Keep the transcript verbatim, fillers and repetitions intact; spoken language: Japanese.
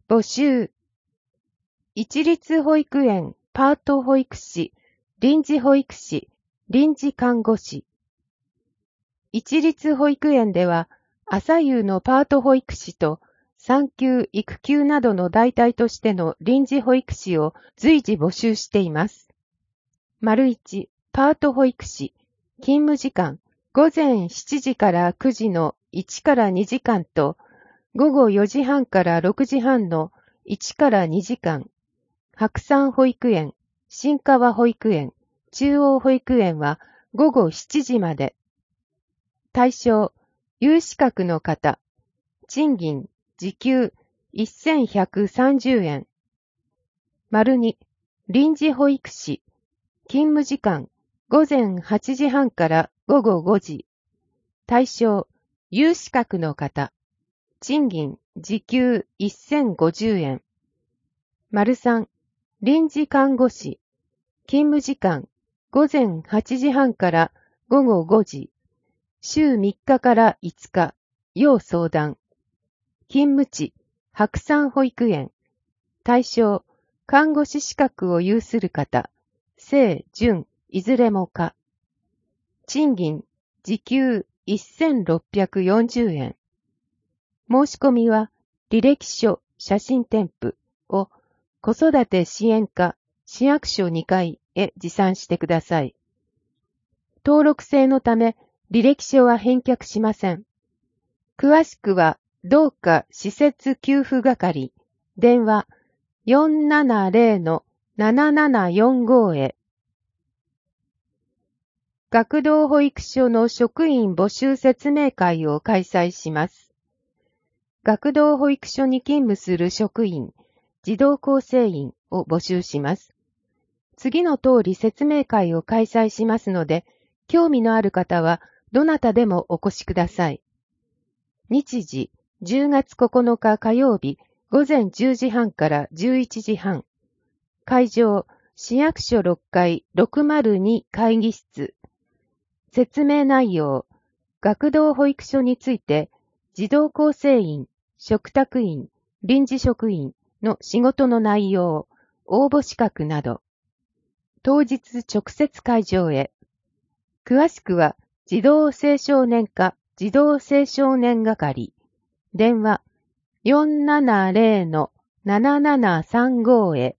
募集。一律保育園パート保育士、臨時保育士、臨時看護師。一律保育園では、朝夕のパート保育士と産休、育休などの代替としての臨時保育士を随時募集しています。丸一、パート保育士、勤務時間、午前しちじからくじのいちからにじかんと、午後よじはんからろくじはんのいちからにじかん。白山保育園、新川保育園、中央保育園は午後しちじまで。対象、有資格の方。賃金、時給せんひゃくさんじゅうえん。丸に、臨時保育士。勤務時間、午前はちじはんから午後ごじ。対象、有資格の方。賃金、時給せんごじゅうえん。丸さん、臨時看護師。勤務時間、午前はちじはんから午後ごじ。週みっかからいつか、要相談。勤務地、白山保育園。対象、看護師資格を有する方。正、準、いずれもか。賃金、時給せんろっぴゃくよんじゅうえん。申し込みは、履歴書、写真添付を子育て支援課、市役所にかいへ持参してください。登録制のため、履歴書は返却しません。詳しくは、同課施設給付係、電話 よんななぜろのななななよんご へ。学童保育所の職員募集説明会を開催します。学童保育所に勤務する職員、児童構成員を募集します。次の通り説明会を開催しますので、興味のある方はどなたでもお越しください。日時、じゅうがつここのか火曜日、午前じゅうじはんからじゅういちじはん。会場、市役所ろっかいろくまるに会議室。説明内容、学童保育所について、児童構成員、嘱託員、臨時職員の仕事の内容、応募資格など。当日直接会場へ。詳しくは、児童青少年課児童青少年係。電話 よんななぜろのななななさんご へ。